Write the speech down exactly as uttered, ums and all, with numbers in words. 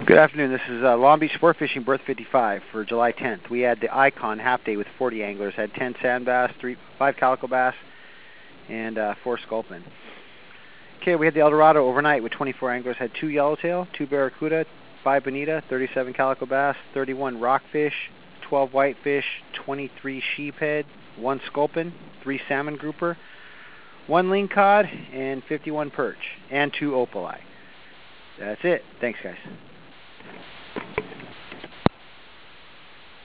Good afternoon. This is uh, Long Beach Sport Fishing Berth fifty-five for July tenth. We had the Icon half day with forty anglers. Had ten sand bass, three, five calico bass, and uh, four sculpin. Okay, we had the Eldorado overnight with twenty-four anglers. Had two yellowtail, two barracuda, five bonita, thirty-seven calico bass, thirty-one rockfish, twelve whitefish, twenty-three sheephead, one sculpin, three salmon grouper, one lingcod, and fifty-one perch, and two opali. That's it. Thanks, guys.